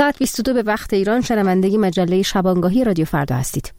ساعت 22 به وقت ایران. شنوندگی مجله شبانگاهی رادیو فردا هستید.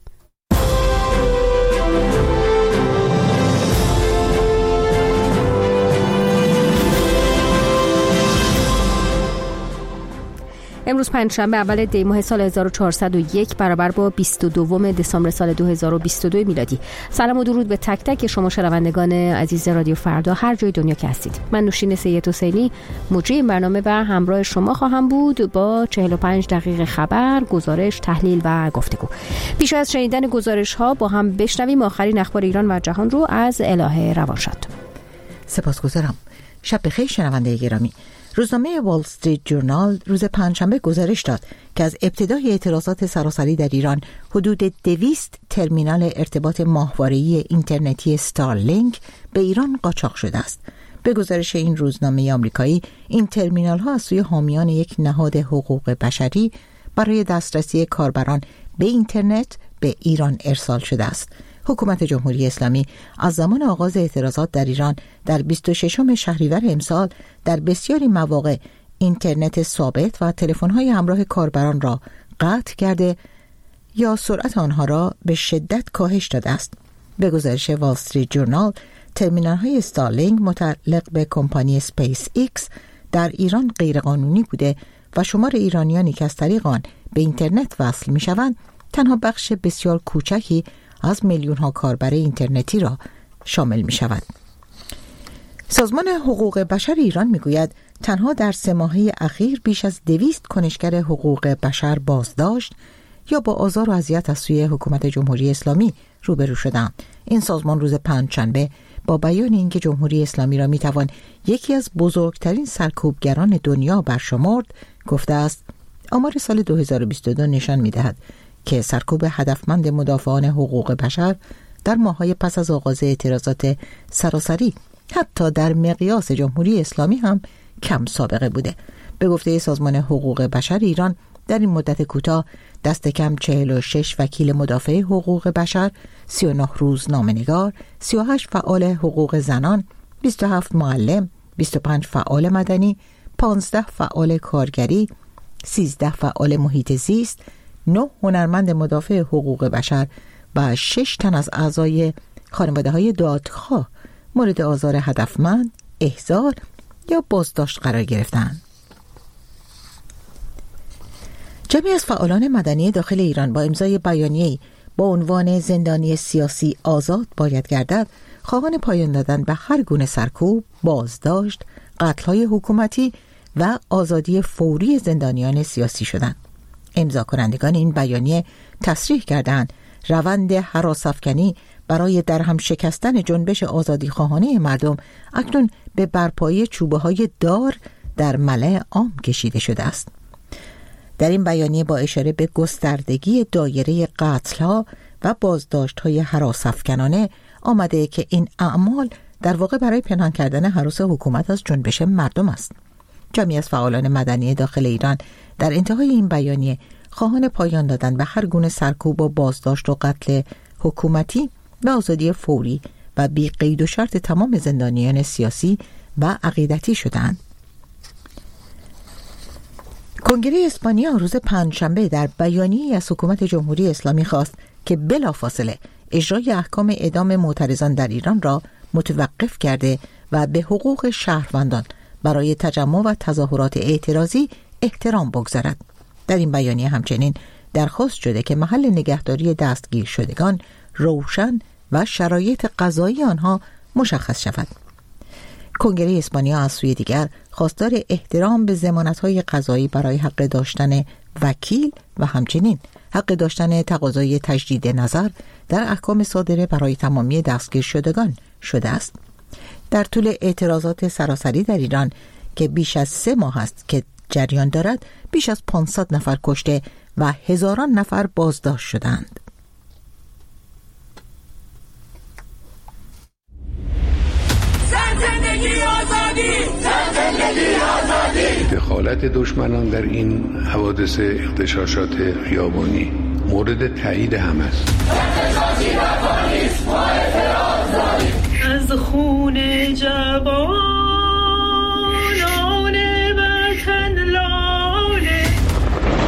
امروز پنجشنبه اول دی ماه سال 1401 برابر با 22 دسامبر سال 2022 میلادی. سلام و درود به تک تک شما شنوندگان عزیز رادیو فردا هر جای دنیا که هستید. من نوشین سید حسینی مجری این برنامه و همراه شما خواهم بود با 45 دقیقه خبر، گزارش، تحلیل و گفتگو. پیش از شنیدن گزارش ها با هم بشنویم آخرین اخبار ایران و جهان رو از الهه روانشاد. سپاسگزارم. شب بخیر شنونده گرامی. روزنامه وال استریت جورنال روز پنجشنبه گزارش داد که از ابتدای اعتراضات سراسری در ایران حدود 200 ترمینال ارتباط ماهواره‌ای اینترنتی استارلینک به ایران قاچاق شده است. به گزارش این روزنامه آمریکایی، این ترمینال ها از سوی حامیان یک نهاد حقوق بشری برای دسترسی کاربران به اینترنت به ایران ارسال شده است. حکومت جمهوری اسلامی از زمان آغاز اعتراضات در ایران در 26 شهریور امسال در بسیاری مواقع اینترنت ثابت و تلفن‌های همراه کاربران را قطع کرده یا سرعت آنها را به شدت کاهش داده است. به گزارش وال استریت جورنال، ترمینال‌های استارلینک متعلق به کمپانی اسپیس ایکس در ایران غیرقانونی بوده و شمار ایرانیانی که از طریق آن به اینترنت وصل می‌شوند تنها بخش بسیار کوچکی از میلیون‌ها کاربر اینترنتی را شامل می شود. سازمان حقوق بشر ایران می گوید تنها در 3 ماهه اخیر بیش از 200 کنشگر حقوق بشر بازداشت یا با آزار و اذیت از سوی حکومت جمهوری اسلامی روبرو شدند. این سازمان روز پنجشنبه با بیان اینکه جمهوری اسلامی را می توان یکی از بزرگترین سرکوبگران دنیا برشمرد گفته است آمار سال 2022 نشان می دهد که سرکوب هدفمند مدافعان حقوق بشر در ماه‌های پس از آغاز اعتراضات سراسری حتی در مقیاس جمهوری اسلامی هم کم سابقه بوده. به گفته سازمان حقوق بشر ایران در این مدت کوتاه دست کم 46 وکیل مدافع حقوق بشر، 39 روزنامه‌نگار، 38 فعال حقوق زنان، 27 معلم، 25 فعال مدنی، 15 فعال کارگری، 13 فعال محیط زیست، 9 هنرمند مدافع حقوق بشر و 6 تن از اعضای خانواده‌های دادخواه مورد آزار هدفمند، احضار یا بازداشت قرار گرفتند. جمعی از فعالان مدنی داخل ایران با امضای بیانیه‌ای با عنوان زندانی سیاسی آزاد باید گردد، خواهان پایان دادن به هر گونه سرکوب، بازداشت، قتل‌های حکومتی و آزادی فوری زندانیان سیاسی شدند. امضا کنندگان این بیانیه تصریح کردند روند هراس‌افکنی برای درهم شکستن جنبش آزادی خواهانه مردم اکنون به برپایی چوبه‌های دار در ملأ عام کشیده شده است. در این بیانیه با اشاره به گستردگی دایره قتل‌ها و بازداشت‌های هراس‌افکنانه آمده که این اعمال در واقع برای پنهان کردن هراس حکومت از جنبش مردم است. جمعی از فعالان مدنی داخل ایران در انتهای این بیانیه خواهان پایان دادن به هر گونه سرکوب و بازداشت و قتل حکومتی و آزادی فوری و بی قید و شرط تمام زندانیان سیاسی و عقیدتی شدند. کنگره اسپانیا روز پنجشنبه در بیانیه‌ای از حکومت جمهوری اسلامی خواست که بلافاصله اجرای احکام اعدام معترضان در ایران را متوقف کرده و به حقوق شهروندان برای تجمع و تظاهرات اعتراضی احترام بگذارد. در این بیانیه همچنین درخواست شده که محل نگهداری دستگیر شدگان روشن و شرایط قضایی آنها مشخص شود. کنگره اسپانیا از سوی دیگر خواستار احترام به ضمانت‌های قضایی برای حق داشتن وکیل و همچنین حق داشتن تقاضای تجدید نظر در احکام صادره برای تمامی دستگیر شدگان شده است. در طول اعتراضات سراسری در ایران که بیش از 3 ماه است که جریان دارد، بیش از 500 نفر کشته و هزاران نفر بازداشت شدند. دخالت دشمنان در این حوادث اغتشاشات خیابانی مورد تایید هم است. از خون جوانان وطن لاله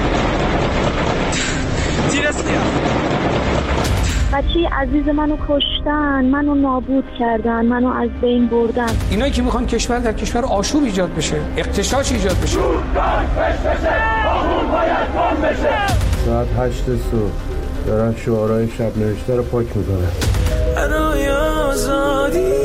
بچه عزیز منو کشتن، منو نابود کردن، منو از بین بردن. اینایی که میخوان کشور در کشور آشوب ایجاد بشه، اغتشاش ایجاد بشه. ساعت 8 صبح دارن شعارهای شب نوشته رو پاک میکنن. برای آزادی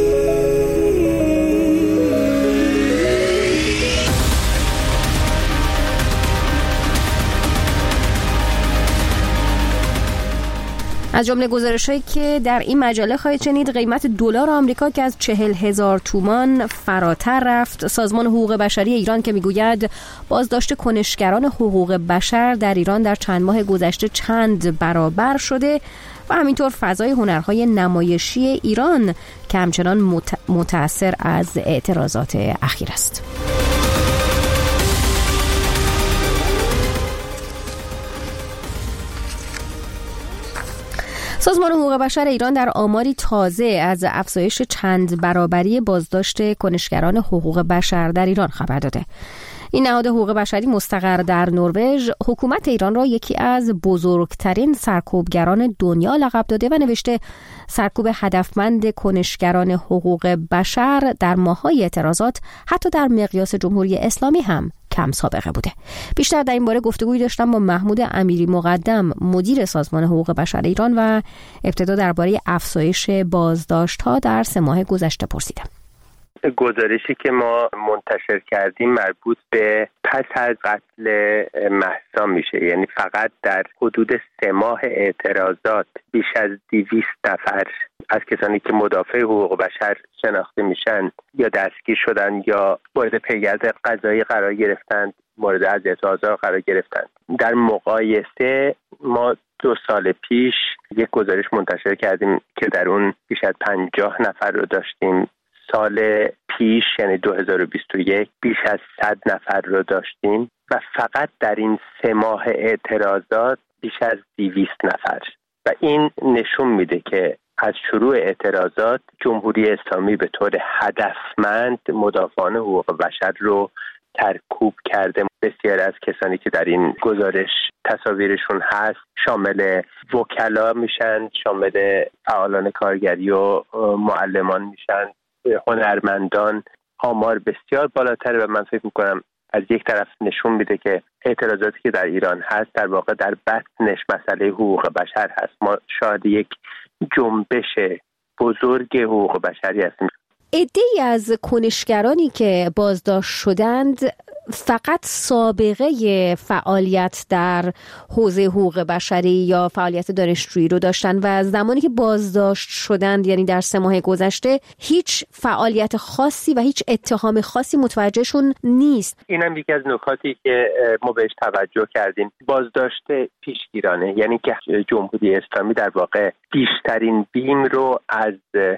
از جمله گزارش‌هایی که در این مجله خواهید شنید، قیمت دلار آمریکا که از 40,000 تومان فراتر رفت، سازمان حقوق بشری ایران که میگوید بازداشت کنشگران حقوق بشر در ایران در چند ماه گذشته چند برابر شده و همینطور فضای هنرهای نمایشی ایران که همچنان متأثر از اعتراضات اخیر است. سازمان حقوق بشر ایران در آماری تازه از افزایش چند برابری بازداشت کنشگران حقوق بشر در ایران خبر داده. این نهاد حقوق بشری مستقر در نروژ حکومت ایران را یکی از بزرگترین سرکوبگران دنیا لقب داده و نوشته سرکوب هدفمند کنشگران حقوق بشر در ماه‌های اعتراضات حتی در مقیاس جمهوری اسلامی هم کم سابقه بوده. بیشتر در این باره گفتگویی داشتم با محمود امیری مقدم، مدیر سازمان حقوق بشر ایران، و ابتدا درباره افزایش بازداشت‌ها در 3 ماه گذشته پرسیدم. گزارشی که ما منتشر کردیم مربوط به پس از قتل مهسا میشه، یعنی فقط در حدود 3 ماه اعتراضات بیش از 200 نفر از کسانی که مدافع حقوق بشر شناخته میشن یا دستگیر شدن یا مورد پیگرد قضایی قرار گرفتند، مورد اذیت و آزار قرار گرفتند. در مقایسه ما 2 سال پیش یک گزارش منتشر کردیم که در اون بیش از 50 نفر رو داشتیم. سال پیش یعنی 2021 بیش از 100 نفر رو داشتیم و فقط در این 3 ماه اعتراضات بیش از 200 نفر. و این نشون میده که از شروع اعتراضات جمهوری اسلامی به طور هدفمند مدافعان حقوق بشر رو ترکوب کرده. بسیار از کسانی که در این گزارش تصاویرشون هست شامل وکلا میشن، شامل فعالان کارگری و معلمان میشن، هنرمندان. آمار بسیار بالاتره و من فکر میکنم از یک طرف نشون میده که اعتراضاتی که در ایران هست در واقع در بطنش مسئله حقوق بشر هست. ما شاید یک جنبش بزرگ حقوق بشری هستیم. عده‌ای از کنشگرانی که بازداشت شدند فقط سابقه فعالیت در حوزه حقوق بشری یا فعالیت دانشجویی رو داشتن و زمانی که بازداشت شدند، یعنی در 3 ماه گذشته، هیچ فعالیت خاصی و هیچ اتهام خاصی متوجهشون نیست. اینم یکی از نکاتی که ما بهش توجه کردیم. بازداشت پیشگیرانه، یعنی که جمهوری اسلامی در واقع بیشترین بیم رو از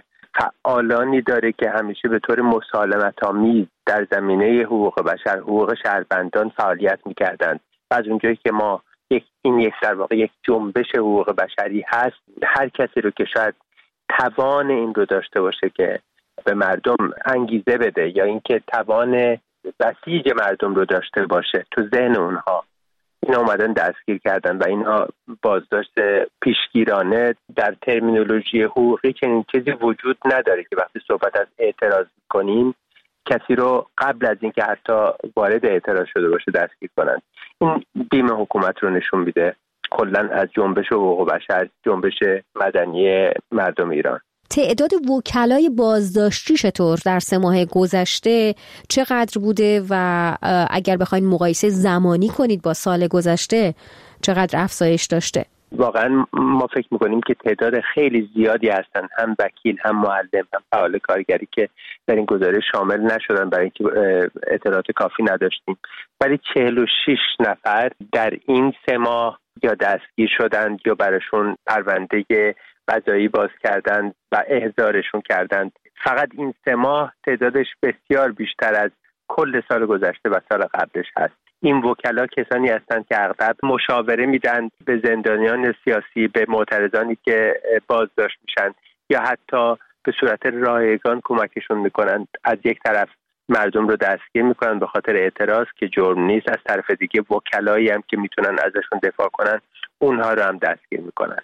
فعالانی داره که همیشه به طور مسالمت‌آمیز در زمینه حقوق بشر، حقوق شهروندان فعالیت می‌کردند. از اونجایی که ما این در واقع یک جنبش حقوق بشری هست، هر کسی رو که شاید توان این رو داشته باشه که به مردم انگیزه بده یا اینکه توان بسیج مردم رو داشته باشه تو ذهن اونها، اینا اومدن دستگیر کردن و اینا بازداشت پیشگیرانه. در ترمینولوژی حقوقی چنین چیزی وجود نداره که وقتی صحبت از اعتراض کنیم کسی رو قبل از اینکه حتی وارد اعتراض شده باشه دستگیر کنن. این بیم حکومت رو نشون میده کلا از جنبش حقوق بشر، جنبش مدنی مردم ایران. تعداد وکلای بازداشتی چطور در 3 ماه گذشته چقدر بوده و اگر بخواید مقایسه زمانی کنید با سال گذشته چقدر افزایش داشته؟ واقعا ما فکر میکنیم که تعداد خیلی زیادی هستن، هم وکیل، هم معلم، هم فعال کارگری که در این گزارش شامل نشدن برای اینکه اطلاعات کافی نداشتیم، ولی 46 نفر در این 3 ماه یا دستگیر شدند یا براشون پرونده قضایی باز کردند و احضارشون کردند. فقط این 3 ماه تعدادش بسیار بیشتر از کل سال گذشته و سال قبلش هست. این وکلا کسانی هستند که اغلب مشاوره میدن به زندانیان سیاسی، به معترضانی که بازداشت میشن یا حتی به صورت رایگان کمکشون میکنن. از یک طرف مردم رو دستگیر میکنن به خاطر اعتراض که جرم نیست، از طرف دیگه وکلایی هم که میتونن ازشون دفاع کنن اونها رو هم دستگیر میکنن.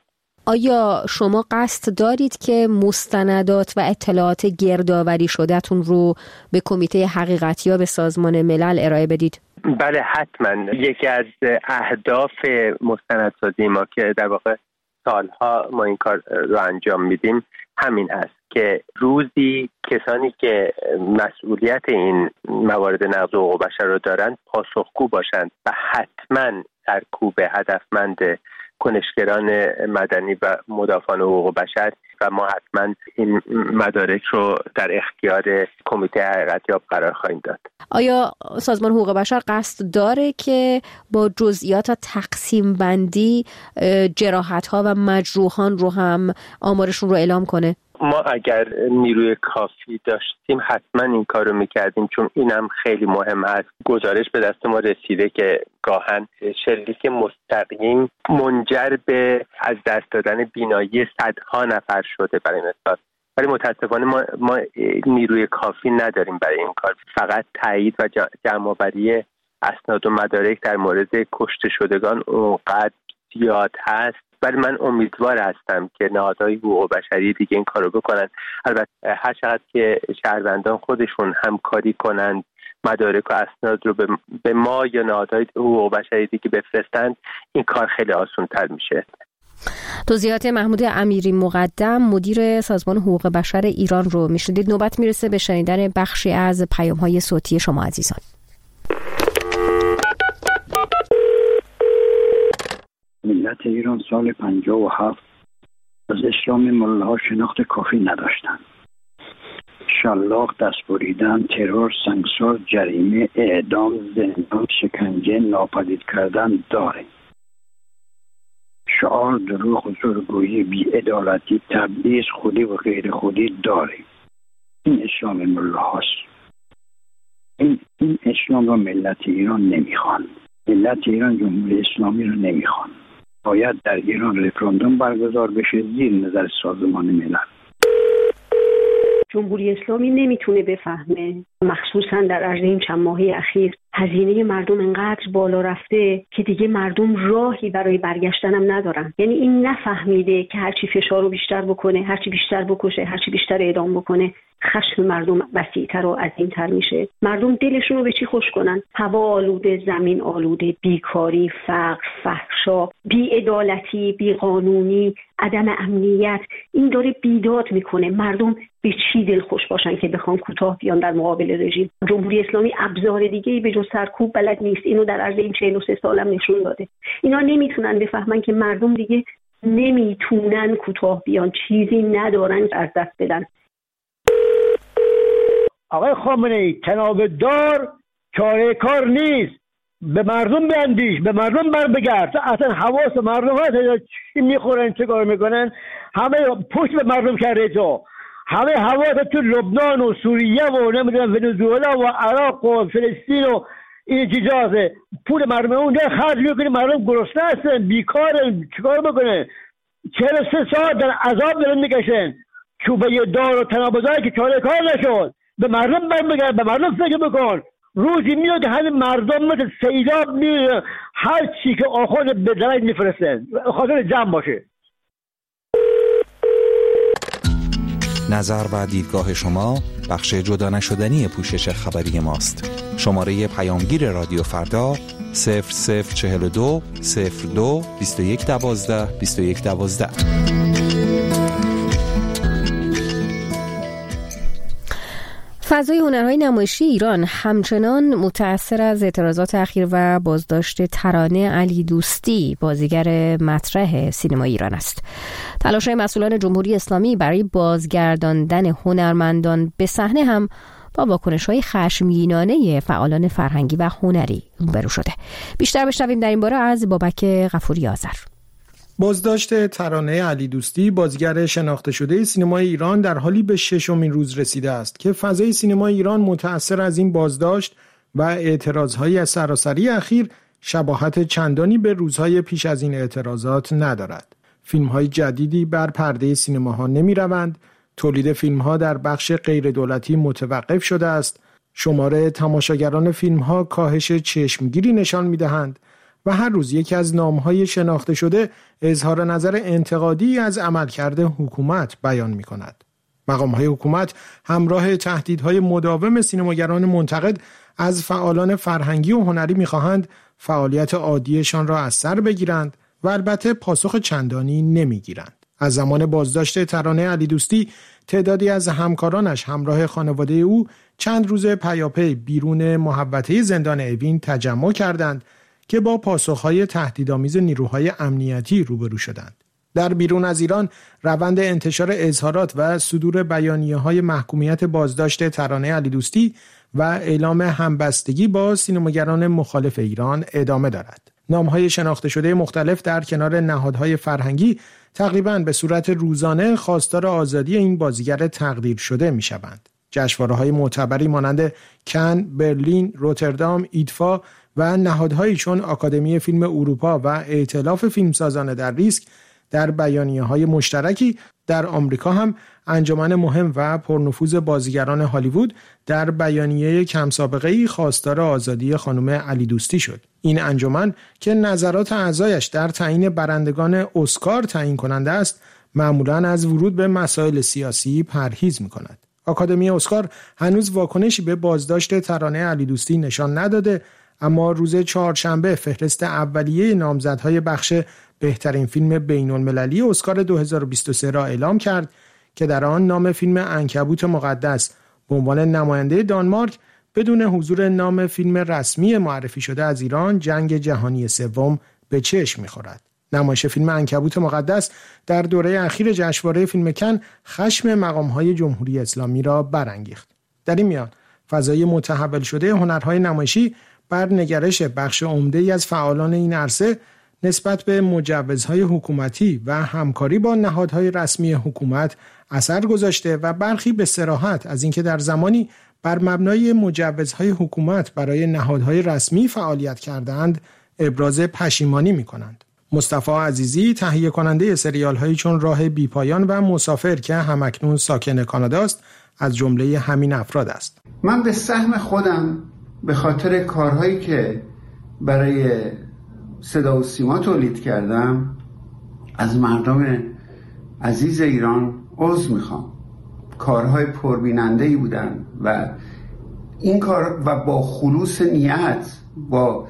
آیا شما قصد دارید که مستندات و اطلاعات گردآوری شده‌تون رو به کمیته حقیقتیاب سازمان ملل ارائه بدید؟ بله حتما. یکی از اهداف مستندسازی ما که در واقع سالها ما این کار رو انجام میدیم همین است که روزی کسانی که مسئولیت این موارد نقض حقوق بشر رو دارند پاسخگو باشند و حتما سرکوب هدفمند کنشگران مدنی و مدافعان حقوق بشر و ما حتما این مدارک رو در اختیار کمیته حقیقتیاب قرار خواهیم داد. آیا سازمان حقوق بشر قصد داره که با جزئیات تقسیم بندی جراحت‌ها و مجروحان رو هم آمارشون رو اعلام کنه؟ ما اگر نیروی کافی داشتیم حتما این کار رو میکردیم، چون اینم خیلی مهم هست. گزارش به دست ما رسیده که گاهن شلیک مستقیم منجر به از دست دادن بینایی صدها نفر شده برای مثال، ولی متاسفانه ما نیروی کافی نداریم برای این کار. فقط تایید و جمع‌آوری اسناد و مدارک در مورد کشته شدگان اونقدر زیاد هست، ولی من امیدوار هستم که نهادهای حقوق بشری دیگه این کارو بکنن. البته هر چقدر که شهروندان خودشون همکاری کنند، مدارک و اسناد رو به ما یا نهادهای حقوق بشری دیگه بفرستند، این کار خیلی آسان‌تر میشه. توضیحات محمود امیری مقدم، مدیر سازمان حقوق بشر ایران رو میشنیدید. نوبت میرسه به شنیدن بخشی از پیام‌های صوتی شما عزیزان. ملت ایران سال 57 از اسلام ملاها شناخت کافی نداشتند. شلاق، دست بریدن، ترور، سنگسار، جریمه، اعدام، زندان، شکنجه، ناپدید کردن داره. شعار، دروغ، زورگویی، بی‌عدالتی، تبعیض، خودی و غیر خودی داره. این اسلام ملاهاست. این اسلام را ملت ایران نمیخوان. ملت ایران جمهوری اسلامی را نمیخوان. باید در ایران رفراندوم برگزار بشه زیر نظر سازمان ملل. جمهوری اسلامی نمیتونه بفهمه، مخصوصا در عرض این چند ماهه اخیر هزینه مردم انقدر بالا رفته که دیگه مردم راهی برای برگشتن هم ندارن. یعنی این نفهمیده که هرچی فشار رو بیشتر بکنه، هرچی بیشتر بکشه، هرچی بیشتر اعدام بکنه، خشم مردم وسیع‌تر و عظیم‌تر میشه. مردم دلشون رو به چی خوش کنن؟ هوا آلوده، زمین آلوده، بیکاری، فقر، فحشا، بی‌عدالتی، بی‌قانونی، عدم امنیت، این داره بیداد میکنه. مردم به چی دل خوش باشن که بخوان کوتاه بیان در مقابل رژیم؟ جمهوری اسلامی ابزار دیگه‌ای به جز سرکوب بلد نیست. اینو در عرض این 43 سالم نشون داده. اینا نمیتونن بفهمن که مردم دیگه نمیتونن کوتاه بیان، چیزی ندارن از دست بدن. آقای خامنه‌ای، تناب دار چاره کار نیست. به مردم بیندیش، به مردم بر بگرد. اصلا حواس مردم هست چی میخورن، چه کار میکنن، همه پشت به مردم کرده. تو همه حواس تو لبنان و سوریه و نمیدونم ونزوئلا و عراق و فلسطین و این چیزاست. پول مردم اونجا خرج میکنه، مردم گرسنه هستن، بیکارن، چیکار بکنه؟ 43 ساعت در عذاب دارن میکشن. چوبه دار و تنابزایی که چاره کار نشد. به مردم برمیگرد، به مردم فکر بکن. روزی میاد همین مردم مثل سیلاب میاد، هر چی که آخوند به درج میفرستن خاطر جمع باشه. نظر و دیدگاه شما بخش جدا نشدنی پوشش خبری ماست. شماره پیامگیر رادیو فردا 0042 02 21 12 21 12. فضای هنرهای نمایشی ایران همچنان متأثر از اعتراضات اخیر و بازداشت ترانه علی دوستی، بازیگر مطرح سینما ایران است. تلاش‌های مسئولان جمهوری اسلامی برای بازگرداندن هنرمندان به صحنه هم با واکنش‌های خشمگینانه فعالان فرهنگی و هنری روبرو شده. بیشتر بشنویم در این باره از بابک غفوری آذر. بازداشت ترانه علی دوستی، بازیگر شناخته شده سینمای ایران، در حالی به 6مین روز رسیده است که فضای سینمای ایران متأثر از این بازداشت و اعتراضهای از سراسری اخیر شباهت چندانی به روزهای پیش از این اعتراضات ندارد. فیلم‌های جدیدی بر پرده سینماها نمی‌روند، تولید فیلم‌ها در بخش غیر دولتی متوقف شده است، شماره تماشاگران فیلم‌ها کاهش چشمگیری نشان می‌دهند و هر روز یکی از نامهای شناخته شده اظهار نظر انتقادی از عملکرد حکومت بیان می‌کند. مقام‌های حکومت همراه تهدیدهای مداوم سینماگران منتقد از فعالان فرهنگی و هنری می‌خواهند فعالیت عادیشان را از سر بگیرند و البته پاسخ چندانی نمی‌گیرند. از زمان بازداشت ترانه علیدوستی تعدادی از همکارانش همراه خانواده او چند روز پیاپی بیرون محوطه زندان اوین تجمع کردند که با پاسخ‌های تهدیدآمیز نیروهای امنیتی روبرو شدند. در بیرون از ایران روند انتشار اظهارات و صدور بیانیه‌های محکومیت بازداشت ترانه علیدوستی و اعلام همبستگی با سینماگران مخالف ایران ادامه دارد. نام‌های شناخته شده مختلف در کنار نهادهای فرهنگی تقریباً به صورت روزانه خواستار آزادی این بازیگر تقدیر شده می‌شوند. جشنواره‌های معتبری مانند کن، برلین، روتردام، ایدفا و نهادهایی چون آکادمی فیلم اروپا و ائتلاف فیلمسازان در ریسک در بیانیه‌های مشترکی در آمریکا هم انجمن مهم و پرنفوذ بازیگران هالیوود در بیانیه کم سابقه‌ای خواستار آزادی خانم علیدوستی شد. این انجمن که نظرات اعضایش در تعیین برندگان اسکار تعیین کننده است، معمولاً از ورود به مسائل سیاسی پرهیز می‌کند. آکادمی اسکار هنوز واکنشی به بازداشت ترانه علیدوستی نشان نداده، اما روز چهارشنبه فهرست اولیه نامزدهای بخش بهترین فیلم بین‌المللی اسکار 2023 را اعلام کرد که در آن نام فیلم عنکبوت مقدس به عنوان نماینده دانمارک بدون حضور نام فیلم رسمی معرفی شده از ایران جنگ جهانی سوم به چشم می‌خورد. نمایش فیلم عنکبوت مقدس در دوره اخیر جشنواره فیلم کن خشم مقام‌های جمهوری اسلامی را برانگیخت. در این میان فضای متحول شده هنرهای نمایشی بر نگرش بخش عمده‌ای از فعالان این عرصه نسبت به مجوزهای حکومتی و همکاری با نهادهای رسمی حکومت اثر گذاشته و برخی به صراحت از اینکه در زمانی بر مبنای مجوزهای حکومت برای نهادهای رسمی فعالیت کردند ابراز پشیمانی می‌کنند. مصطفی عزیزی تهیه کننده سریال‌هایی چون راه بی‌پایان و مسافر که همکنون ساکن کاناداست از جمله همین افراد است. من به سهم خودم به خاطر کارهایی که برای صدا و سیما تولید کردم از مردم عزیز ایران عذر میخوام. کارهای پربیننده‌ای بودن و این کار و با خلوص نیت با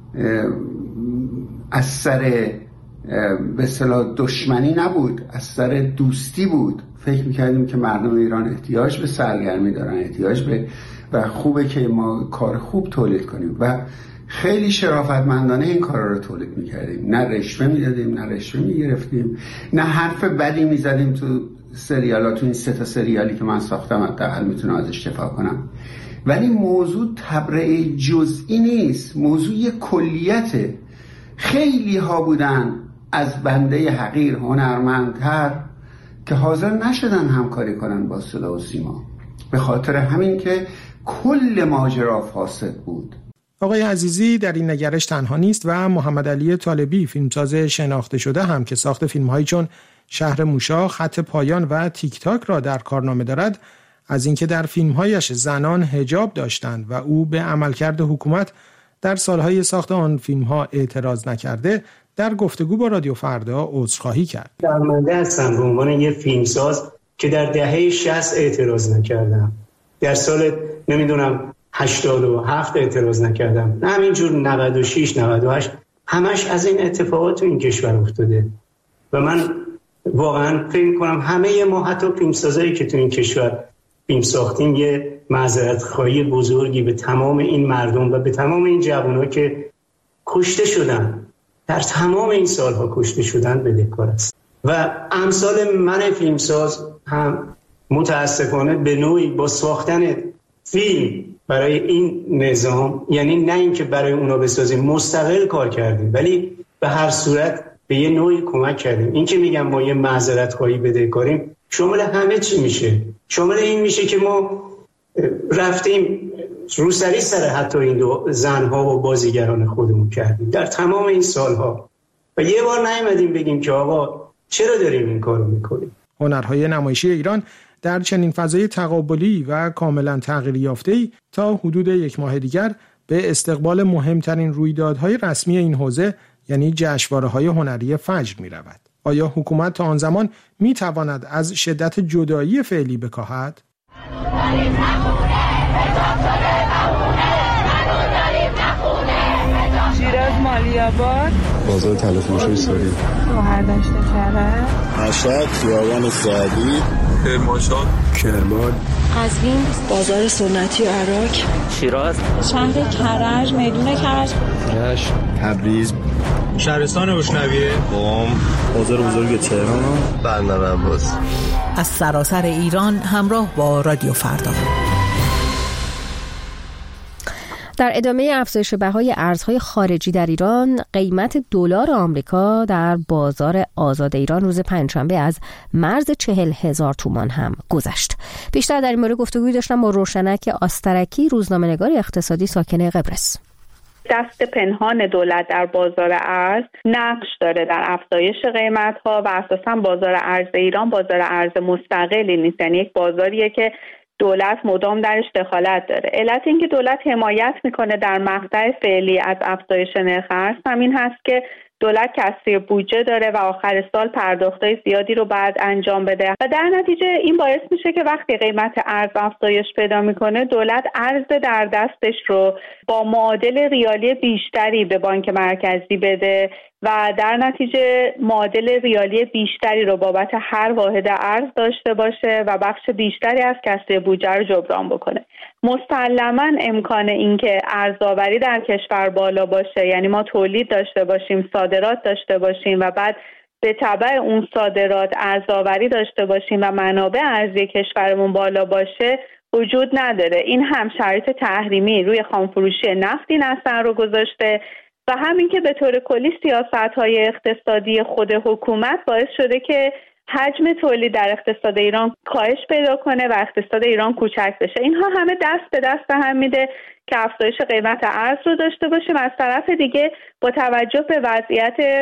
از سر به اصطلاح دشمنی نبود، از سر دوستی بود. فکر میکردیم که مردم ایران احتیاج به سرگرمی دارن، احتیاج به و خوبه که ما کار خوب تولید کنیم و خیلی شرافتمندانه این کارا رو تولید میکردیم. نه رشوه میدادیم، نه رشوه میگرفتیم، نه حرف بدی میزدیم تو سریالا. تو این 3 سریالی که من ساختم حداقل میتونم ازش دفاع کنم. ولی موضوع تبرئه جزئی نیست، موضوع کلیته. خیلی ها بودن از بنده حقیر هنرمندتر که حاضر نشدن همکاری کنن با صدا و سیما به خاطر همین که کل ماجرا فاسد بود. آقای عزیزی در این نگرش تنها نیست و محمد علی طالبی فیلمساز شناخته شده هم که ساخت فیلم‌هایی چون شهر موشا، خط پایان و تیک تاک را در کارنامه دارد، از اینکه در فیلم‌هایش زنان حجاب داشتند و او به عملکرد حکومت در سالهای ساخت آن فیلم‌ها اعتراض نکرده، در گفتگو با رادیو فردا عذرخواهی کرد. شرمنده هستم به عنوان یک فیلمساز که در دهه 60 اعتراض نکردم. در سال 87 اعتراض نکردم. همینجور 96 98 همش از این اتفاقات تو این کشور افتاده. و من واقعا فکر می‌کنم همه ما حتی فیلمسازایی که تو این کشور فیلم ساختیم یه معذرت خواهی بزرگی به تمام این مردم و به تمام این جوان‌ها که کشته شدن، در تمام این سالها کشته شدن بدهکار است. و امثال من فیلمساز هم متاسفانه به نوعی با ساختن فیلم برای این نظام، یعنی نه اینکه برای اونا بسازیم، مستقل کار کردیم، ولی به هر صورت به یه نوعی کمک کردیم. این که میگم ما یه معذرت خواهی بدهکاریم شامل همه چی میشه. شامل این میشه که ما رفتیم روسری سر حتی این دو زنها و بازیگران خودمون کردیم در تمام این سالها و یه بار نیومدیم بگیم که آقا چرا داریم این کارو میکنیم. هنرهای نمایشی ایران در چنین فضای تقابلی و کاملا تغییر یافته‌ای تا حدود 1 ماه دیگر به استقبال مهمترین رویدادهای رسمی این حوزه یعنی جشنواره‌های هنری فجر می‌رود. آیا حکومت تا آن زمان می‌تواند از شدت جدایی فعلی بکاهد؟ شیراز مالی‌آباد، بازار طلافروشی ساری، شهردشت کرج، مشهد، خیابان سعدی، کرمانشاه، کرمان، قزوین، بازار سنتی عراق، شیراز، شهر کرج، میدون کرج، رشت، تبریز، شهرستان اشنویه، قم، بازار بزرگ تهران، بندر عباس. از سراسر ایران همراه با رادیو فردا. در ادامه افزایش بهای ارزهای خارجی در ایران، قیمت دلار آمریکا در بازار آزاد ایران روز پنجشنبه از مرز 40,000 تومان هم گذشت. بیشتر در این مورد گفتگوی داشتم با روشنک آسترکی، روزنامه‌نگار اقتصادی ساکن قبرس. دست پنهان دولت در بازار ارز نقش داره در افزایش قیمت‌ها و اساساً بازار ارز ایران بازار ارز مستقلی نیست، یعنی یک بازاریه که دولت مدام درش دخالت داره. علت اینکه دولت حمایت میکنه در مقطع فعلی از افزایش نرخ ارز همین هست که دولت کسری بودجه داره و آخر سال پرداختای زیادی رو بعد انجام بده و در نتیجه این باعث میشه که وقتی قیمت ارز افزایش پیدا میکنه دولت ارز در دستش رو با معادل ریالی بیشتری به بانک مرکزی بده و در نتیجه معادل ریالی بیشتری رو بابت هر واحد ارز داشته باشه و بخش بیشتری از کسری بودجه رو جبران بکنه. مسلماً امکان اینکه ارزآوری در کشور بالا باشه، یعنی ما تولید داشته باشیم، صادرات داشته باشیم و بعد به تبع اون صادرات ارزآوری داشته باشیم و منابع ارزی کشورمون بالا باشه وجود نداره. این هم شرایط تحریمی روی خامفروشی نفت این اثر رو گذاشته و همین که به طور کلی سیاست‌های اقتصادی خود حکومت باعث شده که حجم تولید در اقتصاد ایران کاهش پیدا کنه و اقتصاد ایران کوچک بشه. اینها همه دست به دست هم میده که افزایش قیمت ارز رو داشته باشیم. از طرف دیگه با توجه به وضعیت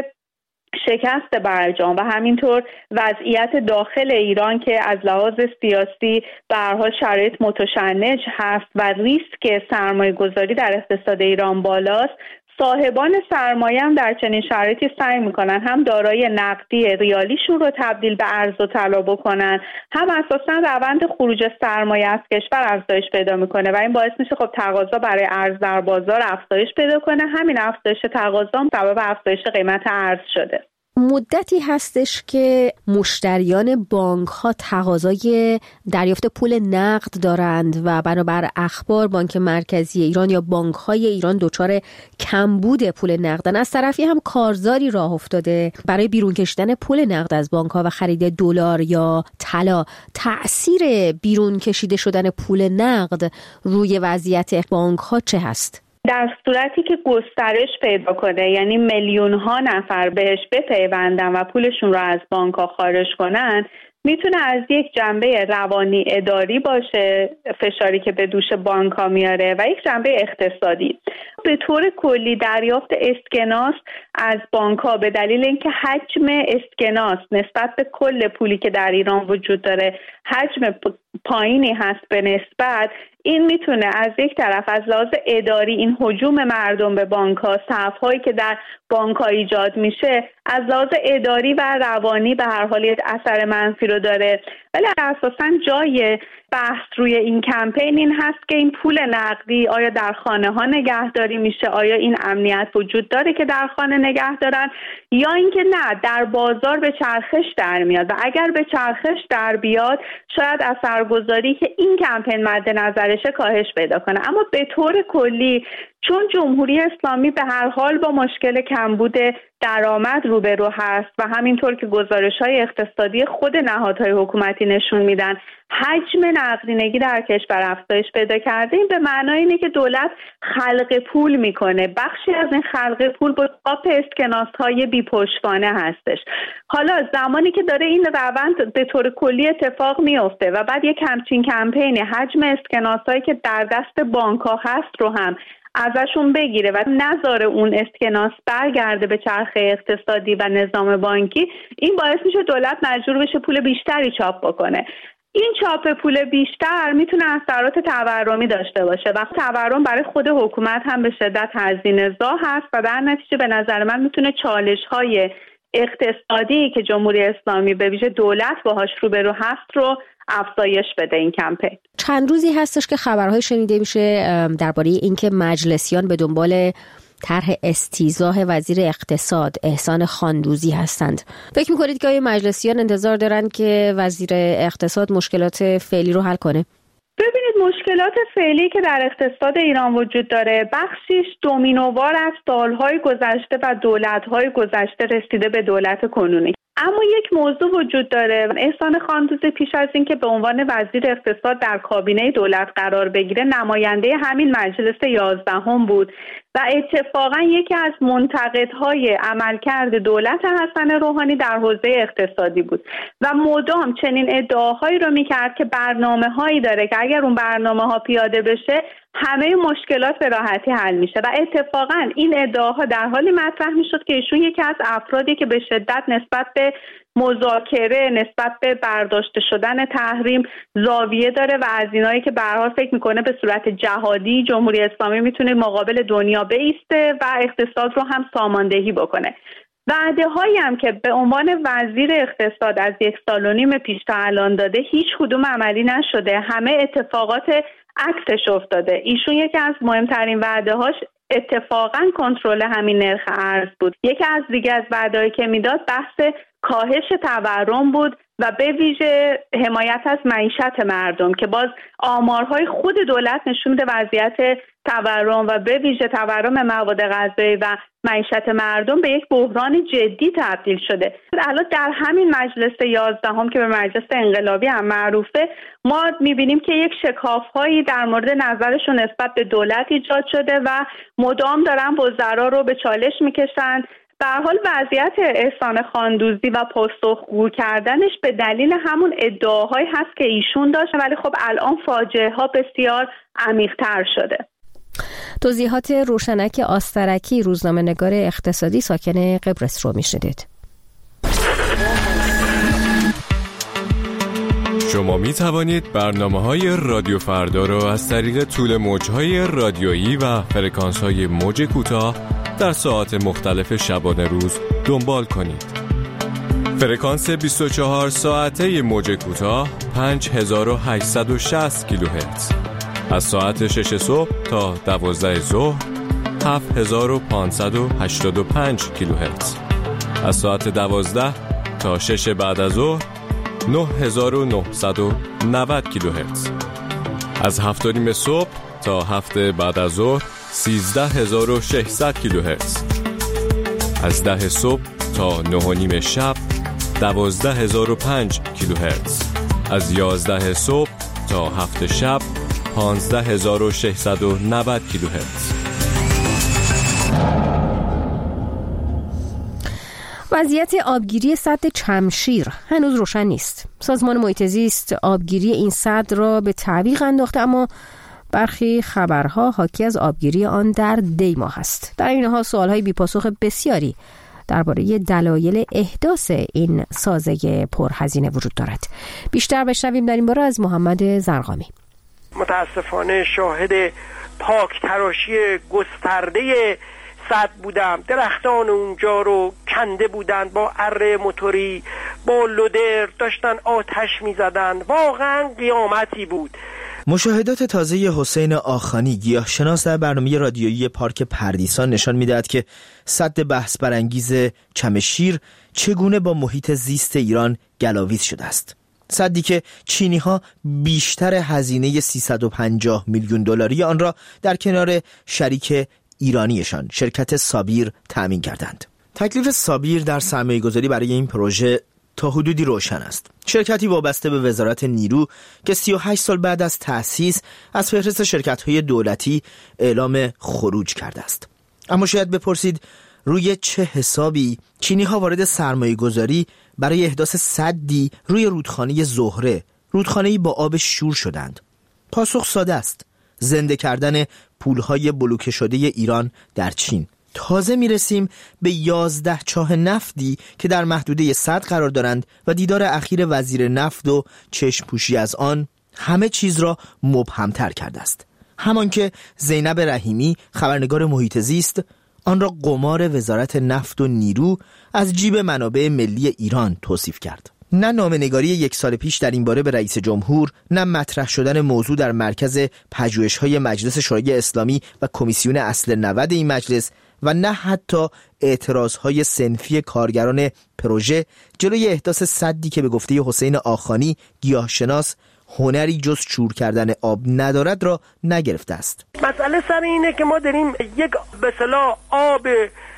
شکست برجام و همینطور وضعیت داخل ایران که از لحاظ سیاسی به هر حال شرایط متشنج هست و ریسک سرمایه گذاری در اقتصاد ایران بالاست، صاحبان سرمایه هم در چنین شرایطی سعی میکنن هم دارایی نقدی ریالیشون رو تبدیل به ارز و طلا بکنن، هم اساسا روند خروج سرمایه از کشور افزایش پیدا میکنه و این باعث میشه خب تقاضا برای ارز در بازار افزایش پیدا کنه. همین افزایش تقاضا هم سبب افزایش قیمت ارز شده. مدتی هستش که مشتریان بانک‌ها تقاضای دریافت پول نقد دارند و بنابر اخبار بانک مرکزی ایران یا بانک‌های ایران دچار کمبود پول نقدن. از طرفی هم کارزاری راه افتاده برای بیرون کشیدن پول نقد از بانک‌ها و خرید دلار یا طلا. تأثیر بیرون کشیده شدن پول نقد روی وضعیت بانک‌ها چه هست؟ در صورتی که گسترش پیدا کنه، یعنی میلیون ها نفر بهش بپیوندن و پولشون رو از بانک ها خارج کنن، میتونه از یک جنبه روانی اداری باشه، فشاری که به دوش بانک ها میاره، و یک جنبه اقتصادی. به طور کلی دریافت اسکناس از بانک ها به دلیل اینکه حجم اسکناس نسبت به کل پولی که در ایران وجود داره حجم پایینی هست به نسبت، این میتونه از یک طرف از لحاظ اداری این هجوم مردم به بانک ها، صف‌هایی که در بانک ها ایجاد میشه، از لحاظ اداری و روانی به هر حال اثر منفی رو داره. ولی اساساً جای بحث روی این کمپین این هست که این پول نقدی آیا در خانه ها نگهداری میشه، آیا این امنیت وجود داره که در خانه نگه دارن، یا اینکه نه در بازار به چرخش در میاد و اگر به چرخش در بیاد شاید اثرگذاری که این کمپین مد نظرشه کاهش پیدا کنه. اما به طور کلی چون جمهوری اسلامی به هر حال با مشکل کمبود درآمد روبرو هست و همینطور که گزارش‌های اقتصادی خود نهادهای حکومتی نشون میدن حجم نقدینگی در کشور افزایش پیدا کرده، این به معنای اینه که دولت خلق پول میکنه. بخشی از این خلق پول با قاپ اسکناس‌های بی‌پشتوانه هستش. حالا زمانی که داره این روند به طور کلی اتفاق میفته و بعد یک همچین کمپینی حجم اسکناس‌هایی که در دست بانک‌ها هست رو هم ازشون بگیره و نذاره اون اسکناس برگرده به چرخه اقتصادی و نظام بانکی، این باعث میشه دولت مجبور بشه پول بیشتری چاپ بکنه. این چاپ پول بیشتر میتونه اثرات تورمی داشته باشه و تورم برای خود حکومت هم به شدت هزینه‌زا هست و در نتیجه به نظر من میتونه چالش‌های اقتصادی که جمهوری اسلامی به ویژه دولت باهاش روبرو هست رو افزایش بده این کمپین. چند روزی هستش که خبرهای شنیده میشه درباره اینکه مجلسیان به دنبال طرح استیضاح وزیر اقتصاد احسان خاندوزی هستند. فکر میکنید که آیا مجلسیان انتظار دارن که وزیر اقتصاد مشکلات فعلی رو حل کنه؟ ببینید مشکلات فعلی که در اقتصاد ایران وجود داره بخشیش دومینووار از سالهای گذشته و دولت‌های گذشته رسیده به دولت کنونی. اما یک موضوع وجود داره. احسان خاندوزی پیش از اینکه به عنوان وزیر اقتصاد در کابینه دولت قرار بگیره نماینده همین مجلس 11 بود و اتفاقا یکی از منتقدهای عملکرد دولت حسن روحانی در حوزه اقتصادی بود و مدام چنین ادعاهایی رو میکرد که برنامه‌هایی داره که اگر اون برنامه‌ها پیاده بشه همه مشکلات به راحتی حل میشه و اتفاقا این ادعاها در حالی مطرح میشد که ایشون یکی از افرادی که به شدت نسبت به مذاکره، نسبت به برداشته شدن تحریم زاویه داره و از اینایی که به هر حال فکر میکنه به صورت جهادی جمهوری اسلامی میتونه مقابل دنیا بایسته و اقتصاد رو هم ساماندهی بکنه. وعده‌هایی هم که به عنوان وزیر اقتصاد از 1.5 سال پیش تا الان داده هیچ کدوم عملی نشده. همه اتفاقات عکسش افتاده. ایشون یکی از مهمترین وعده‌هاش اتفاقاً کنترل همین نرخ ارز بود. یکی از دیگه از وعده‌هایی که میداد بحث کاهش تورم بود و به ویژه حمایت از معیشت مردم که باز آمارهای خود دولت نشون میده وضعیت تورم و به ویژه تورم مواد غذایی و معیشت مردم به یک بحران جدی تبدیل شده. الان در همین مجلس 11 که به مجلس انقلابی هم معروفه ما میبینیم که یک شکاف‌هایی در مورد نظرشون نسبت به دولت ایجاد شده و مدام دارن وزرا رو به چالش میکشن. به هر حال وضعیت احسان خاندوزی و پاسخگو کردنش به دلیل همون ادعاهایی هست که ایشون داشت ولی خب الان فاجعه ها بسیار عمیق‌تر شده. توضیحات روشنک آسترکی روزنامه‌نگار اقتصادی ساکن قبرس رو میشنیدید. شما می توانید برنامه‌های رادیو فردا را از طریق طول موج‌های رادیویی و فرکانس‌های موج کوتاه در ساعات مختلف شبانه روز دنبال کنید. فرکانس 24 ساعته موج کوتاه 5860 کیلوهرتز. از ساعت 6 صبح تا 12 ظهر 7585 کیلوهرتز. از ساعت 12 تا 6 بعد از ظهر 9990 کیلوهرتز. از 7:30 صبح تا 7 بعد از ظهر 13600 کیلوهرتز. از 10 صبح تا 9:30 شب 12005 کیلوهرتز. از 11 صبح تا 7 شب 15690 کیلوهرتز. وضعیت آبگیری سد چمشیر هنوز روشن نیست. سازمان محیط زیست آبگیری این سد را به تعویق انداخته اما برخی خبرها حاکی از آبگیری آن در دی ماه است. در این حال سوالهای بی‌پاسخ بسیاری درباره دلایل احداث این سازه پرهزینه وجود دارد. بیشتر بشنویم در این باره از محمد زرقامی. متاسفانه شاهد پاک تراشی گسترده سد بودم. درختان اونجا رو کنده بودن با اره موتوری، با لودر داشتن آتش میزدن. واقعا قیامتی بود. مشاهدات تازه حسین آخانی گیاهشناس در برنامه رادیویی پارک پردیسان نشان می‌دهد که سد بحث برانگیز چمشیر چگونه با محیط زیست ایران گلاویز شده است. سدی که چینی‌ها بیشتر هزینه 350 میلیون دلاری آن را در کنار شریک ایرانیشان شرکت سابیر تأمین کردند. تکلیف سابیر در سرمایه‌گذاری برای این پروژه تا حدودی روشن است. شرکتی وابسته به وزارت نیرو که 38 سال بعد از تأسیس از فهرست شرکت‌های دولتی اعلام خروج کرده است. اما شاید بپرسید روی چه حسابی چینی‌ها وارد سرمایه‌گذاری برای احداث سدی روی رودخانه زهره، رودخانه‌ای با آب شور شدند؟ پاسخ ساده است: زنده کردن پولهای بلوکه شده ایران در چین تازه میرسیم به 11 چاه نفتی که در محدوده سد قرار دارند و دیدار اخیر وزیر نفت و چشم پوشی از آن همه چیز را مبهمتر کرده است. همان که زینب رحیمی خبرنگار محیط زیست آن را قمار وزارت نفت و نیرو از جیب منابع ملی ایران توصیف کرد. نه نامه‌نگاری 1 سال پیش در این باره به رئیس جمهور، نه مطرح شدن موضوع در مرکز پژوهش‌های مجلس شورای اسلامی و کمیسیون اصل 90 این مجلس و نه حتی اعتراضهای صنفی کارگران پروژه جلوی احداث سدی که به گفته حسین آخانی گیاهشناس هنری جز شور کردن آب ندارد را نگرفته است. مسئله سر اینه که ما داریم یک به اصطلاح آب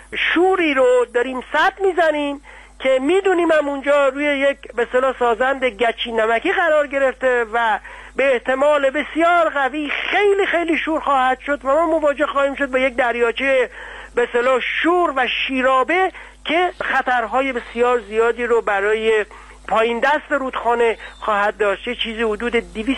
شوری رو داریم سد میزنیم که میدونیم هم اونجا روی یک به اصطلاح سازند گچی نمکی قرار گرفته و به احتمال بسیار قوی خیلی خیلی شور خواهد شد و ما مواجه خواهیم شد با یک دریاچه به اصطلاح شور و شیرابه که خطرهای بسیار زیادی رو برای پایین دست رودخانه خواهد داشت. یه چیزی حدود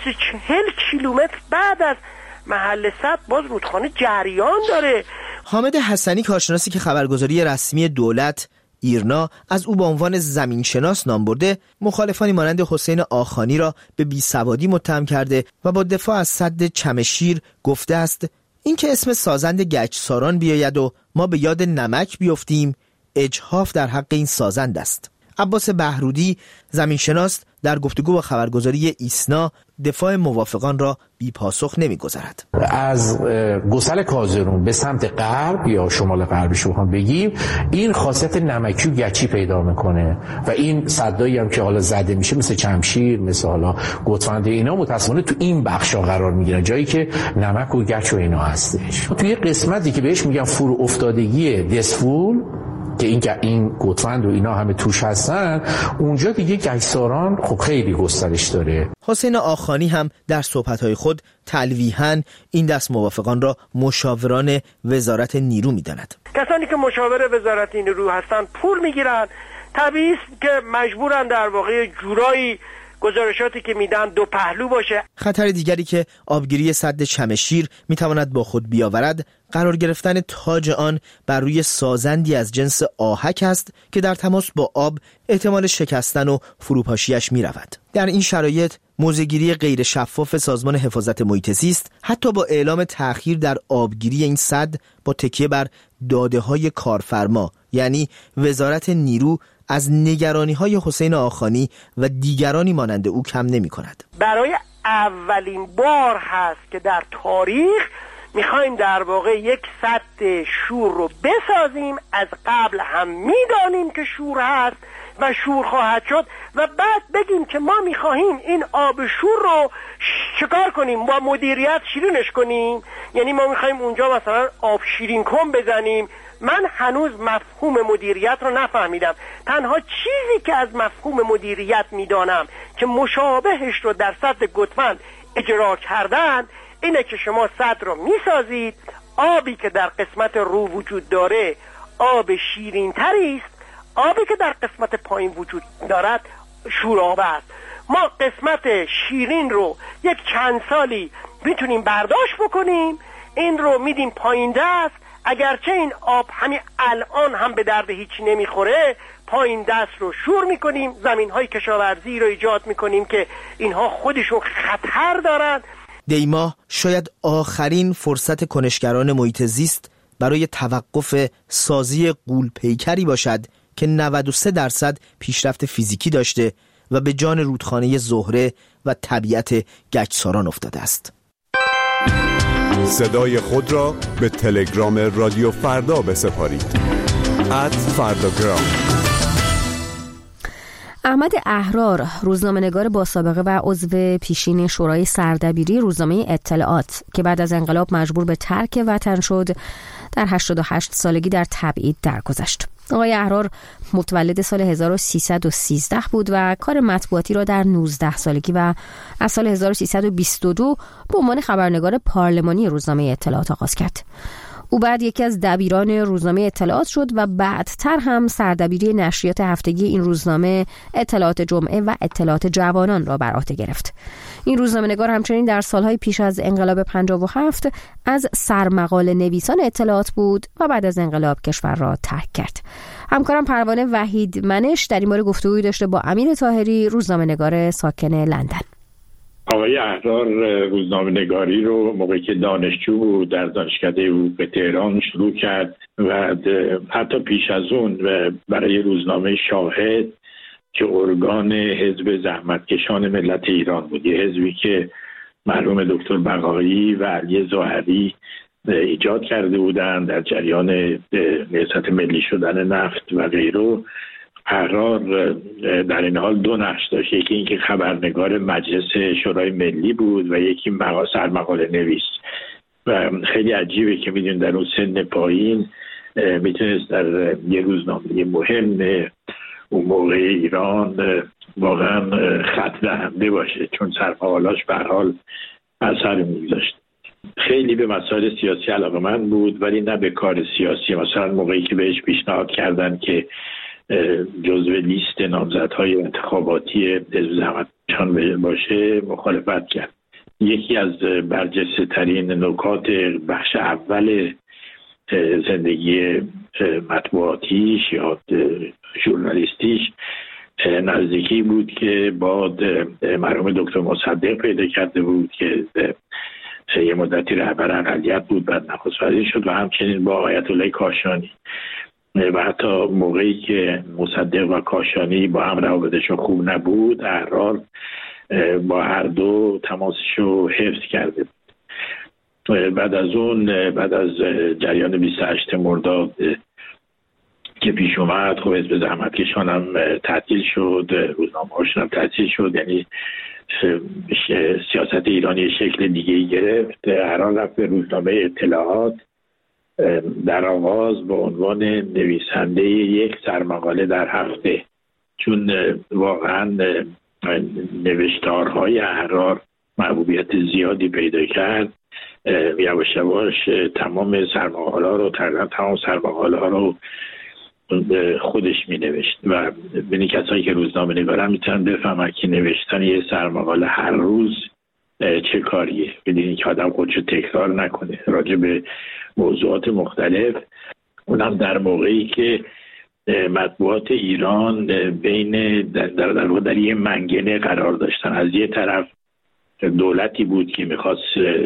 240 کیلومتر بعد از محل سد باز رودخانه جریان داره. حامد حسنی کارشناسی که خبرگزاری رسمی دولت ایرنا از او به عنوان زمینشناس نام برده، مخالفانی مانند حسین آخانی را به بیسوادی متهم کرده و با دفاع از سد چمشیر گفته است این که اسم سازند گچساران بیاید و ما به یاد نمک بیفتیم اجحاف در حق این سازند است. عباس بهرودی زمینشناس در گفتگو با خبرگزاری ایسنا دفاع موافقان را بی پاسخ نمی‌گذارد. از گسل کازرون به سمت غرب یا شمال غربی بخوام بگیم این خاصیت نمکی و گچی پیدا میکنه و این سدایی هم که حالا زده میشه مثل چمشیر، مثل حالا گوتفند، اینا متأسفانه تو این بخشا قرار میگیرن جایی که نمک و گچ و اینا هستش. توی قسمتی که بهش میگن فرو افتادگی دسفول که این گوتفند و اینا همه توش هستن، اونجا دیگه گچساران خب خیلی گسترش داره. حسین آخانی هم در صحبت‌های خود تلویحاً این دست موافقان را مشاوران وزارت نیرو می‌داند. کسانی که مشاور وزارت نیرو هستن پول میگیرن، طبیعی است که مجبورن در واقع جورایی گزارشاتی که میدن دو پهلو باشه. خطر دیگری که آبگیری سد چمشیر میتواند با خود بیاورد قرار گرفتن تاج آن بر روی سازندی از جنس آهک است که در تماس با آب احتمال شکستن و فروپاشیش میرود. در این شرایط موضع‌گیری غیر شفاف سازمان حفاظت محیط زیست حتی با اعلام تأخیر در آبگیری این سد با تکیه بر داده‌های کارفرما یعنی وزارت نیرو از نگرانی‌های حسین آخانی و دیگرانی مانند او کم نمی‌کند. برای اولین بار هست که در تاریخ میخوایم در واقع یک سد شور رو بسازیم، از قبل هم میدانیم که شور هست و شور خواهد شد و بعد بگیم که ما میخواهیم این آب شور رو چکار کنیم، با مدیریت شیرینش کنیم. یعنی ما میخواهیم اونجا مثلا آب شیرین کن بزنیم. من هنوز مفهوم مدیریت رو نفهمیدم. تنها چیزی که از مفهوم مدیریت میدانم که مشابهش رو در سد گوتفند اجرا کردن اینه که شما سد رو میسازید، آبی که در قسمت رو وجود داره آب شیرین تری است، آبی که در قسمت پایین وجود دارد شورآب است. ما قسمت شیرین رو یک چند سالی میتونیم برداشت بکنیم، این رو میدیم پایین دست، اگرچه این آب همین الان هم به درد هیچی نمیخوره، پایین دست رو شور میکنیم، زمینهای کشاورزی رو ایجاد میکنیم که اینها خودشون خطر دارن. دیما شاید آخرین فرصت کنشگران محیط زیست برای توقف سازی غول پیکری باشد که 93% پیشرفت فیزیکی داشته و به جان رودخانه زهره و طبیعت گچساران افتاده است. صدای خود را به تلگرام رادیو فردا بسپارید. @فرداگرام. احمد احرار، روزنامه‌نگار با سابقه و عضو پیشین شورای سردبیری روزنامه اطلاعات که بعد از انقلاب مجبور به ترک وطن شد، در 88 سالگی در تبعید درگذشت. آقای احرار متولد سال 1313 بود و کار مطبوعاتی را در 19 سالگی و از سال 1322 به عنوان خبرنگار پارلمانی روزنامه اطلاعات آغاز کرد. او بعد یکی از دبیران روزنامه اطلاعات شد و بعدتر هم سردبیری نشریات هفتگی این روزنامه اطلاعات جمعه و اطلاعات جوانان را بر عهده گرفت. این روزنامه‌نگار همچنین در سالهای پیش از انقلاب 57 از سرمقاله نویسان اطلاعات بود و بعد از انقلاب کشور را ترک کرد. همکارم پروانه وحید منش در این باره گفتگویی داشته با امیر طاهری، روزنامه‌نگار ساکن لندن. آقای احرار روزنامه‌نگاری رو موقعی که دانشجو بود در دانشکده حقوق تهران شروع کرد و حتی پیش از اون برای روزنامه شاهد که ارگان حزب زحمتکشان ملت ایران بود، یه حزبی که مرحوم دکتر بقایی و علی ظاهری ایجاد کرده بودند در جریان نهضت ملی شدن نفت و غیره. احرار در این حال دو نقش داشت، یکی اینکه خبرنگار مجلس شورای ملی بود و یکی سرمقاله نویس. و خیلی عجیبه که میدونید در اون سن پایین میتونست در یه روزنامه مهم اون موقع ایران واقعا خط دهنده باشه، چون سرمقالاش به هر حال اثر میگذاشت. خیلی به مسائل سیاسی علاقه‌مند بود ولی نه به کار سیاسی. مثلا موقعی که بهش پیشنهاد کردن که جزو لیست نامزدهای انتخاباتی حزب زحمتکشان باشه مخالفت کرد. یکی از برجسته ترین نکات بخش اول زندگی مطبوعاتیش یا ژورنالیستیش نزدیکی بود که با مرحوم دکتر مصدق پیدا کرده بود که یه مدتی رهبر اقلیت بود، بعد نخست وزیر شد، و همچنین با آیت الله کاشانی. و حتی موقعی که مصدق و کاشانی با هم روابطشون خوب نبود، احرار با هر دو تماسشو حفظ کرده بود. بعد از جریان 28 مرداد که پیش اومد، خب حزب زحمتکشان هم تعطیل شد، روزنامه‌هاشون هم تعطیل شد، یعنی سیاست ایرانی شکل دیگه‌ای گرفت. احرار رفت به روزنامه اطلاعات، در آغاز با عنوان نویسنده یک سرمقاله در هفته، چون واقعا نوشتارهای احرار محبوبیت زیادی پیدا کرد. یواش یواش تمام سرمقاله ها رو خودش می نوشت و بینی کسایی که روزنامه نگارن میتونن بفهمن که نوشتن یه سرمقاله هر روز چه کاریه. بدونین که آدم خودشو تکرار نکنه راجع به موضوعات مختلف، اونم در موقعی که مطبوعات ایران بین در یه منگنه قرار داشتن. از یه طرف دولتی بود که میخواست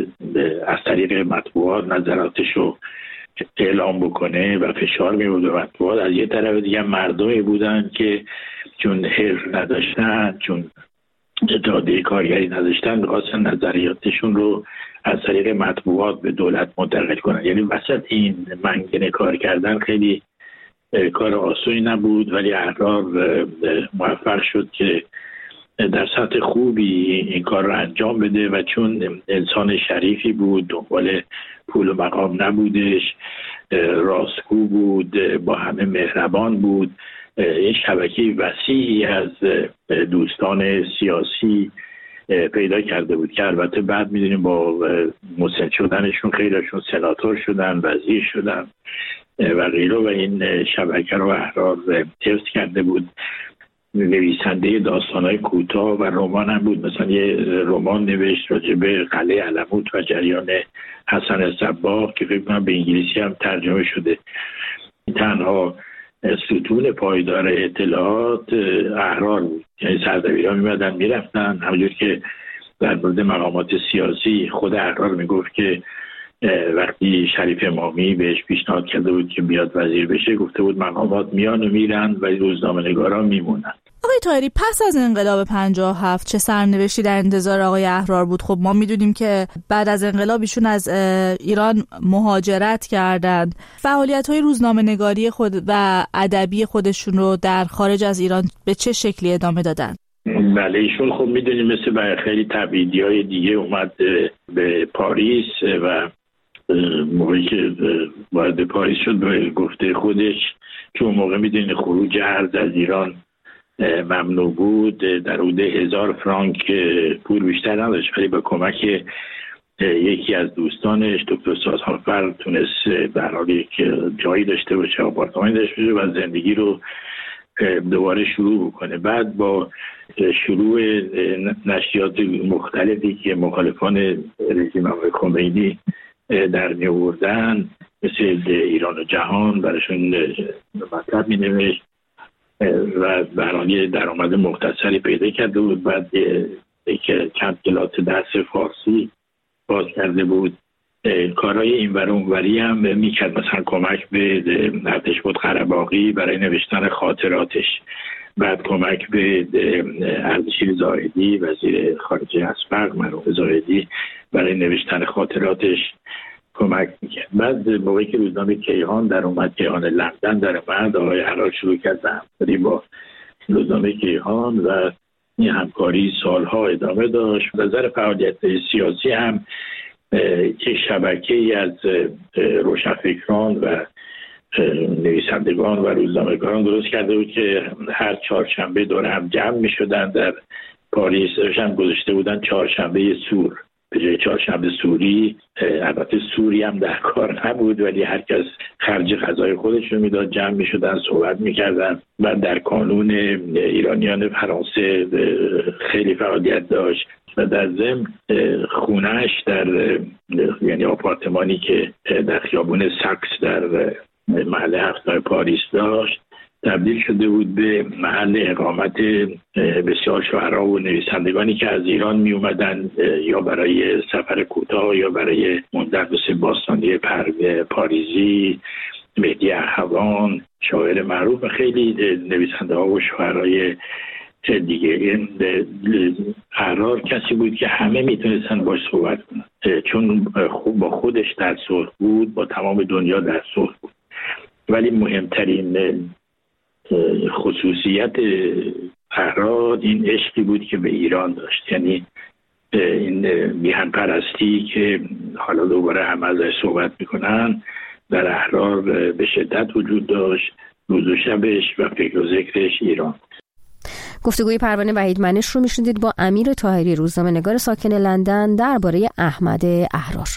از طریق مطبوعات نظراتشو اعلام بکنه و فشار می‌آورد به مطبوعات، از یه طرف دیگه مردمی بودن که چون حرف نداشتن، چون اتحادیه کارگری نداشتن، می‌خواستن نظریاتشون رو از طریق مطبوعات به دولت منتقل کنن. یعنی وسط این منگنه کار کردن خیلی کار آسونی نبود، ولی احرار موفق شد که در سطح خوبی این کار رو انجام بده و چون انسان شریفی بود، دنبال پول و مقام نبودش، راستگو بود، با همه مهربان بود، این شبکه وسیعی از دوستان سیاسی پیدا کرده بود که البته بعد میدونیم با مسن شدنشون خیلیشون سناتور شدن، وزیر شدن و غیره، و این شبکه رو احرار حفظ کرده بود. نویسنده داستان‌های کوتاه و رمان هم بود. مثلا یه رمان نوشت راجع به قلعه علموت و جریان حسن صباغ که فکر کنم به انگلیسی هم ترجمه شده. تنها ستون پایدار اطلاعات احرار بود، یعنی سردبیران میمدن میرفتن، همونجور که در مورد مقامات سیاسی خود احرار میگفت که وقتی شریف امامی بهش پیشنهاد کرده بود که بیاد وزیر بشه، گفته بود مقامات میان و میرن ولی روزنامه‌نگاران میمونن. آقای طاهری، پس از انقلاب 57 چه سرنوشتی در انتظار آقای احرار بود؟ خب ما میدونیم که بعد از انقلاب ایشون از ایران مهاجرت کردند. فعالیت‌های روزنامه‌نگاری خود و ادبی خودشون رو در خارج از ایران به چه شکلی ادامه دادن؟ بله، ایشون خب میدونیم مثل برای خیلی تبعیدی‌های دیگه اومد به پاریس و موقعی که وارد پاریس شد به گفته خودش، چون موقع میدونید خروج ارز از ایران ممنوع بود، در حدود 1000 فرانک پول بیشتر نداشت، ولی با کمک یکی از دوستانش دکتر سازهانفر تونست در حال یک جایی داشته باشه، آپارتمانی داشته باشه و زندگی رو دوباره شروع بکنه. بعد با شروع نشریات مختلفی که مخالفان رژیم آقای خمینی در می‌آوردن مثل ایران و جهان براشون مطلب می‌نوشت و برای درآمد مختصری پیدا کرده بود. بعد که چند کلاس درس فارسی باز کرده بود. کارهای این ور اونوری هم میکرد، مثلا کمک به اردشبد قره‌باغی برای نوشتن خاطراتش، بعد کمک به اردشیر زاهدی وزیر خارجه اسبق مرحوم زاهدی برای نوشتن خاطراتش کمک میکرد. بعد موقعی که روزنامه کیهان در اومد، کیهان لندن در اومد، آقای احرار شروع کرد همکاری با روزنامه کیهان و این همکاری سالها ادامه داشت. نظر فعالیت سیاسی هم یک شبکه‌ای از روشنفکران و نویسندگان و روزنامه‌نگاران درست کرده بود که هر چهارشنبه دور هم جمع می‌شدن در پاریس. هم گذاشته بودن چهارشنبه سور به جای چهارشنبه سوری. البته سوری هم در کار نبود ولی هر کس خرج غذای خودش رو میداد، جمع می‌شدن صحبت می‌کردن. و در کانون ایرانیان فرانسه خیلی فعالیت داشت و در ضمن خونه‌اش در یعنی آپارتمانی که در خیابون ساکس در محله هفت‌ماه پاریس داشت تبدیل شده بود به محل اقامت بسیار شاعرها و نویسندگانی که از ایران می اومدن یا برای سفر کوتاه یا برای مدرس باستانی پاریزی، مهدی احوان شاعر معروف و خیلی نویسنده ها و شاعرای دیگه. احرار کسی بود که همه میتونستن باش صحبت کنن چون با خودش در صلح بود، با تمام دنیا در صلح بود. ولی مهمترین خصوصیت احرار این عشقی بود که به ایران داشت، یعنی این میهن پرستی که حالا دوباره همه ازش صحبت میکنن در احرار به شدت وجود داشت. روز و شبش و فکر و ذکرش ایران. گفتگوی پروانه وحیدمنش رو میشنیدید با امیر طاهری، روزنامه‌نگار ساکن لندن، درباره احمد احرار.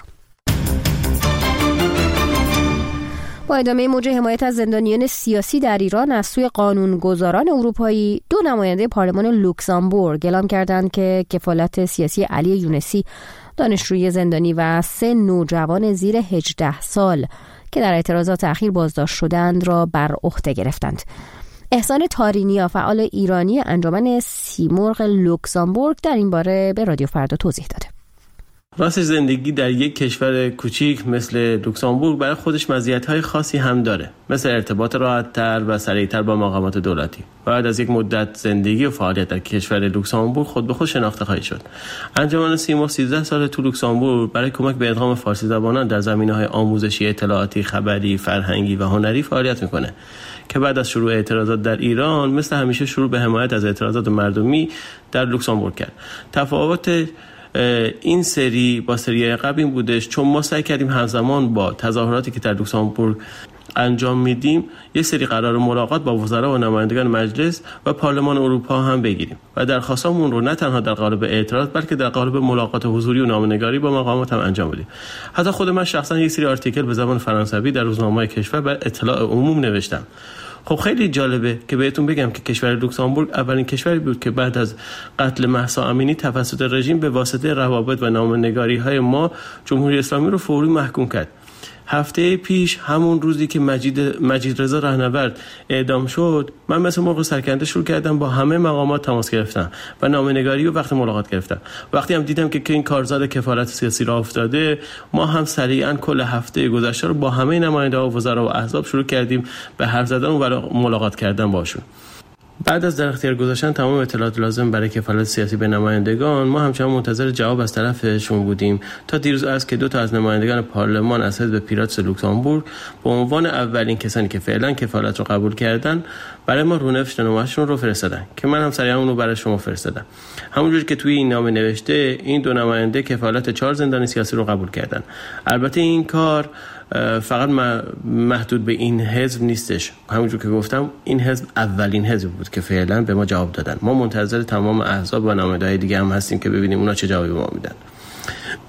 با ادامه موج حمایت از زندانیان سیاسی در ایران از سوی قانونگذاران اروپایی، دو نماینده پارلمان لوکزامبورگ اعلام کردند که کفالت سیاسی علی یونسی، دانشجوی زندانی، و 3 نوجوان زیر 18 سال که در اعتراضات اخیر بازداشت شدند را بر عهده گرفتند. احسان تارینیا، فعال ایرانی انجمن سیمرغ لوکزامبورگ، در این باره به رادیو فردا توضیح داده. راستش زندگی در یک کشور کوچیک مثل لوکزامبورگ برای خودش مزیت‌های خاصی هم داره، مثل ارتباط راحت‌تر و سریع‌تر با مقامات دولتی. بعد از یک مدت زندگی و فعالیت در کشور لوکزامبورگ خود به خود شناخته خواهی شد. انجمن سیمرغ 13 سال تو لوکزامبورگ برای کمک به ادغام فارسی زبانان در زمینه‌های آموزشی، اطلاعاتی، خبری، فرهنگی و هنری فعالیت می‌کنه که بعد از شروع اعتراضات در ایران مثل همیشه شروع به حمایت از اعتراضات مردمی در لوکزامبورگ کرد. تفاوت این سری با سری قبل این بودش چون ما سعی کردیم همزمان با تظاهراتی که در لوکزامبورگ انجام میدیم یک سری قرار ملاقات با وزرا و نمایندگان مجلس و پارلمان اروپا هم بگیریم و درخواستمون رو نه تنها در قالب اعتراض بلکه در قالب ملاقات حضوری و نامه‌نگاری با مقامات هم انجام بدیم. حتی خود من شخصا یک سری آرتیکل به زبان فرانسوی در روزنامه‌های کشور برای اطلاع عموم نوشتم. خب خیلی جالبه که بهتون بگم که کشور لوکزامبورگ اولین کشوری بود که بعد از قتل مهسا امینی توسط رژیم به واسطه روابط و نامه‌نگاری‌های ما جمهوری اسلامی رو فوری محکوم کرد. هفته پیش همون روزی که مجید رضا راهنورد اعدام شد، من مثل مرغ سرکنده شروع کردم با همه مقامات تماس گرفتم و نامه‌نگاری و وقت ملاقات گرفتم. وقتی هم دیدم که این کارزار کفالت سیاسی راه افتاده، ما هم سریعا کل هفته گذشته رو با همه نماینده‌ها و وزرا و احزاب شروع کردیم به حرف زدن و ملاقات کردن باشون. بعد از در اختیار گذاشتن تمام اطلاعات لازم برای کفالت سیاسی به نمایندگان، ما همچنان منتظر جواب از طرفشون بودیم تا دیروز که 2 از نمایندگان پارلمان از حزب پیراتس لوکزامبورگ به عنوان اولین کسانی که فعلا کفالت رو قبول کردن برای ما رونوشت نامه‌شون رو فرستادن که من هم سریعا اون رو برای شما فرستادم. همونجوری که توی این نامه نوشته، این 2 نماینده کفالت 4 زندانی سیاسی رو قبول کردن. البته این کار فقط محدود به این حزب نیستش. همونجور که گفتم این حزب اولین حزب بود که فعلا به ما جواب دادن. ما منتظر تمام احزاب و نماینده‌های دیگه هم هستیم که ببینیم اونا چه جوابی به ما میدن.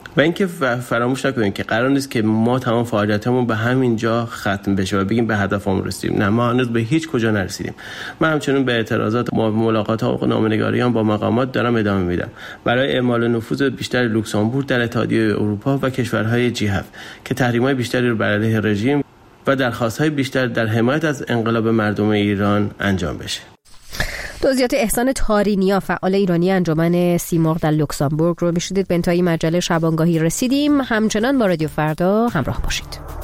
و اینکه فراموش نکنیم که قرار نیست که ما تمام فعالیتمون به همین جا ختم بشه و بگیم به هدفمون رسیدیم. نه، ما هنوز به هیچ کجا نرسیدیم. من همچنین به اعتراضات، ملاقات‌ها و نامه‌نگاریان با مقامات دارم ادامه میدم برای اعمال نفوذ بیشتر لوکزامبورگ در اتحادیه اروپا و کشورهای G7 که تحریم‌های بیشتری رو بر علیه رژیم و درخواست‌های بیشتر در حمایت از انقلاب مردم ایران انجام بشه. توضیحات احسان تارینیا، فعال ایرانی انجمن سیمرغ در لوکزامبورگ رو میشنیدید. به انتهای مجله شبانگاهی رسیدیم. همچنان با رادیو فردا همراه باشید.